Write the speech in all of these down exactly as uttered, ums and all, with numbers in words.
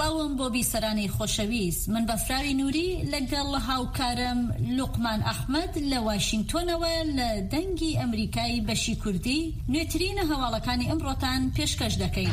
سڵاوم بۆ بیسەرانی خۆشەویست، من بەفراوی نووری لەگەڵ هاوکارم لوقمان ئەحمەد لە واشنگتۆنەوە لە دەنگی ئەمریکای بەشی کوردی نوێترینە هەواڵەکانی ئەمڕۆتان پێشکەش دەکەین.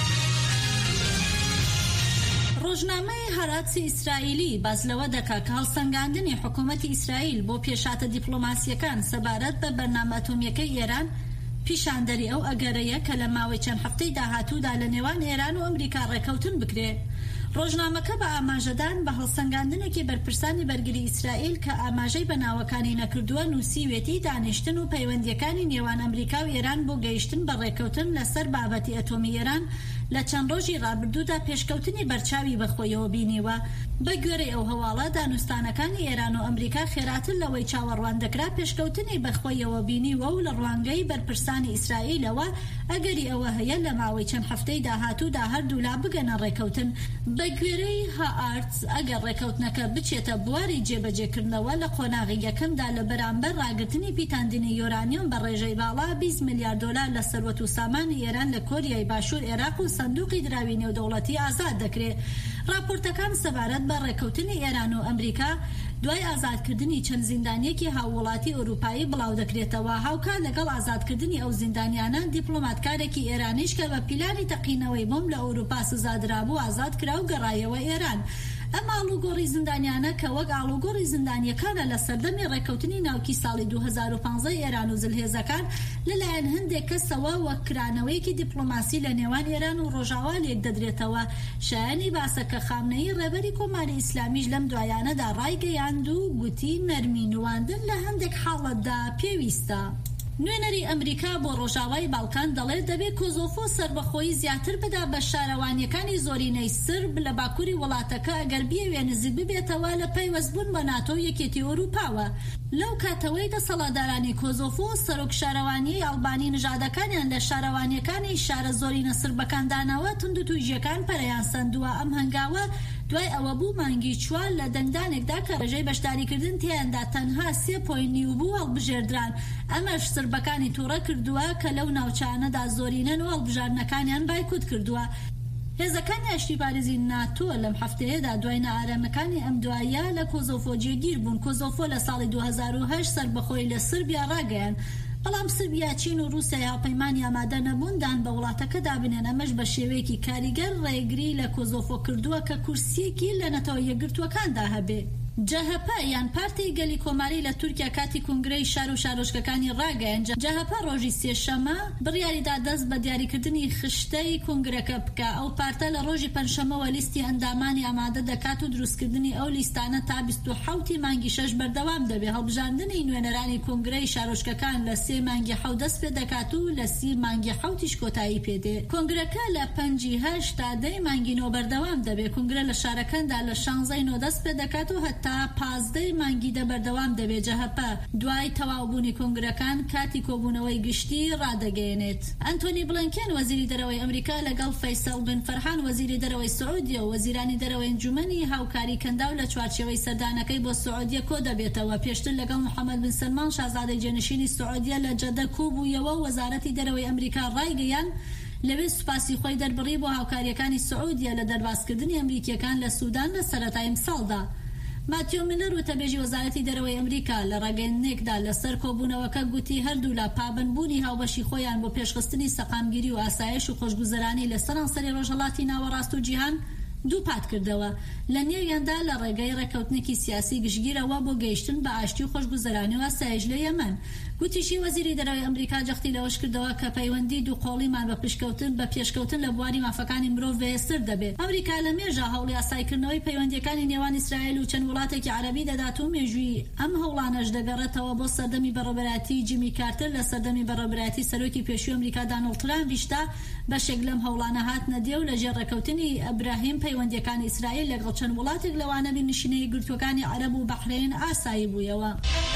ڕۆژنامەی هەراتسی ئیسرائیلی باز لەوە دەکا کە هەڵسەنگاندنی حکوومەتی ئیسرائیل بۆ پێشاتە دیپلۆماسیەکان سەبارەت بە بەرنامە ئەتۆمیەکەی ئێران پیشاندەری ئەو ئەگەرەیە کە لە ماوەی چەند هەفتەی داهاتوودا لە نێوان ئێران و ئەمریکا ڕێکەوتن بکرێت. ڕۆژنامەکە بە ئاماژەدان بە هەڵسەنگاندنێکی بەرپرسانی بەرگری ئیسرائیل کە ئاماژەی بەناوەکانی نەکردووە نووسیوێتی دانیشتن و پەیوەندیەکانی نێوان ئەمریکا و ئێران بۆ گەیشتن بە ڕێکەوتن لەسەر بابەتی ئەتۆمی ئێران لە چەند ڕۆژی ڕابردوودا پێشکەوتنی بەرچاوی بەخۆیەوە بینیوە. بە گوێرەی ئەو هەواڵە دانوستانەکانی ئێران و ئەمریکا خێراتر لەوەی چاوەڕوان دەکرا پێشکەوتنی بەخۆیەوە بینیوە و لە ڕوانگەی بەرپرسانی ئیسرائیلەوە ئەگەری ئەوە هەیە لە ماوەی چەند هەفتەی داهاتوودا هەردوو لا بگەنە ڕێکەوتن. بە گوێرەی هەئارتس ئەگەر ڕێکەوتنەکە بچێتە بواری جێبەجێکردنەوە لە قۆناغی یەکەمدا لە بەرامبەر ڕاگرتنی پیتاندنی یۆرانیۆم بە ڕێژەی باڵا بیست میلیارد دۆلار لە سەروەت و سامانی ئێران لە کۆریای باشوور عێراق و سندوقی دراوی نێودەوڵەتی ئازاد دەکرێت. راپۆرتەکان سەبارەت بە ڕێکەوتنی ئێران و ئەمریکا دوای ئازادکردنی چەند زیندانیەکی هاووڵاتی ئەوروپایی بڵاو دەکرێتەوە. هاوکار لەگەڵ ئازادکردنی ئەو زیندانیانە دیپلۆماتکارێکی ئێرانیش کە بە پیلانی تەقینەوەی بۆم لە ئەوروپا سزادرابوو ئازاد کرا و گەڕایەوە ئێران. ئەم ئاڵوگۆڕی زیندانیانە کە وەک ئاڵوگۆڕی زیندانیەکانە لە سەردەمی ڕێکەوتنی ناوکی ساڵی دوو هەزار و پانزە ئێران و زلهێزەکان لەلایەن هەندێک کەسەوە وەک کرانەوەیەکی دیپلۆماسی لە نێوان ئێران و ڕۆژاوا لێک دەدرێتەوە. شایانی باسە کە خامنەیی ڕێبەری کۆماری ئیسلامیش لەم دوایانەدا ڕایگەیاند و گوتی نەرمی نواندن لە هەندێک حاڵەتدا پێویستە. نوێنەری ئەمریکا بۆ ڕۆژاوای باڵکان دەڵێت دەبێت کۆزۆفۆ سەربەخۆیی زیاتر بدا بە شارەوانیەکانی زۆرینەی سرب لە باکووری وڵاتەکە ئەگەر بیەوێ نزیک ببێتەوە لە پەیوەستبوون بە ناتۆ و یەکێتی ئەوروپاوە. لەو کاتەوەی دەسەڵاتدارانی کۆزۆفۆ سەرۆک شارەوانیەی ئەڵبانی نژادەکانیان لە شارەوانیەکانی شارە زۆرینە سربەکاندانەوە تند و تویژیەکان پەرەیان سەندووە. ئەم هەنگاوە دوای ئەوە بوو مانگی چوار لە دەنگدانێکدا کە ڕێژەی بەشداریکردن تیاندا تەنها سێ پۆینتی و بوو هەڵبژێردران. ئەمەش سربەکانی تووڕە کردووە کە لەو ناوچانەدا زۆرینەن و هەڵبژاردنەکانیان بایکوت کردووە. هێزەکانی ئاشتیپارێزی ناتۆ لەم هەفتەیەدا دوای نائارەمەکانی ئەم دوایە لە کۆزۆفۆ جێگیر بوون. کۆزۆفۆ لە ساڵی دوو هەزار و هەشت سەربەخۆی لە سربیا ڕاگەیان، بەڵام سربیا، چین و رووسیا هاوپەیمانی ئامادە نەبووندان بە وڵاتەکە دابنێن. ئەمەش بە شێوەیەکی کاریگەر ڕێگری لە کۆزۆفۆ کردووە کە کورسیەکی لە نەتەوە یەکگرتووەکاندا هەبێ. جەهەپە یان پارتی گەلی کۆماری لە تورکیا کاتی کنگرەی شار و شارۆچکەکانی ڕاگەیان. جەهەپە ڕۆژی سێشەمە بڕیاریدا دەست بە دیاریکردنی خشتەی کنگرەکە بکە. ئەو پارتە لە ڕۆژی پەنجشەمەوە لیستی ئەندامانی ئامادە دەکات و دروستکردنی ئەو لیستانە تا بیست و حەوتی مانگی شەش بەردەوام دەبێت. هەڵبژاردنی نوێنەرانی کنگرەی شارۆچکەکان لە سێ مانگی حەوت دەست پێ دەکات و لە سی مانگی حەوتیش کۆتایی پێدێ. کنگرەکە لە پەنجی هەشت تا دەی مانگی نۆ بەردەوام دەبێت. کنگرە لە شارەکاندا لە شانزەی نۆ دەست پێ دەکات و هەتا تا پازدەی مانگی دە بەردەوام دەبێت. جەهەپە دوای تەواوبوونی کنگرەکان کاتی کۆبوونەوەی گشتی ڕادەگەێنێت. ئەنتۆنی بلنکێن وەزیری دەرەوەی ئەمریکا لەگەڵ فەیسەڵ بن فەرحان وەزیری دەرەوەی سعودیە و وەزیرانی دەرەوەی ئەنجومەنی هاوکاری کەنداو لە چوارچێوەی سەردانەکەی بۆ سعودیە کۆ دەبێتەوە. پێشتر لەگەڵ محەممەد بن سلمان شازادەی جێنشینی سعودیە لە جەدە کۆبوویەوە و وەزارەتی دەرەوەی ئەمریکا ڕایگەیان لەوێ سوپاسی خۆی دەربڕی بۆ هاوکاریەکانی سعودیە لە دەرباسکردنی ئەمریکیەکان لە سوودان لە سەرەتای ساڵدا. ماتیۆ میلەر وتەبێژی وەزارەتی دەرەوەی ئەمریکا لە ڕاگەیەندنێکدا لەسەر کۆبوونەوەکە گوتی هەردوو لە پابندبوونی هاوبەشی خۆیان بۆ پێشخستنی سەقامگیری و ئاسایش و خۆشگوزەرانی لە سەرانسەری ڕۆژهەڵاتی ناوەڕاست و جیهان دوو پات کردەوە. لە نێویاندا لە ڕێگەی ڕێکەوتنێکی سیاسی گشتگیرەوە بۆ گەیشتن بە ئاشتی و خۆشگوزەرانی و ئاسایش لە یەمەن. گوتیشی وەزیری دەرەوەی ئەمریکا جەختی لەوەش کردەوە کە پەیوەندی دوو قۆڵیمان بە پشکەوتن بە پێشکەوتن لە بواری مافەکانی مرۆڤ بەهێزتر دەبێت. ئەمریکا لە مێژە هەوڵی ئاسایکردنەوەی پەیوەندیەکانی نێوان ئیسرائیل و چەند وڵاتێکی عەرەبی دەدات و مێژووی ئەم هەوڵانەش دەگەڕێتەوە بۆ سەردەمی بەڕێوەبەرەتی جیمی کارتر لە سەردەمی بەڕێوەبەرەتی سەرۆکی پێشووی ئەمریکا دانەڵد ترامپیشدا بەشێک لەم هەوڵانە هاتنە دێ و لەژێر ڕێکەوتنی ئەبراهیم پەیوەندیەکانی ئیسرائیل لەگەڵ چەند وڵاتێک لەوانە بنشینەی گرتوەکانی عەرەب و بەحرین ئاسایی بوویەوە.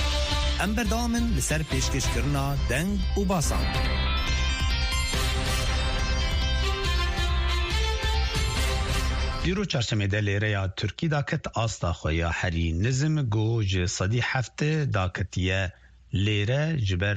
ئەم بەردەوامن لەسەر پێشکەشکردنا دەنگ و باسان. دیرو چارچەمێدە لێرەیە تورکیدا کەت ئاستا خۆیە هەری نزم گۆ ji sedî hefte da ketiye lêre ji ber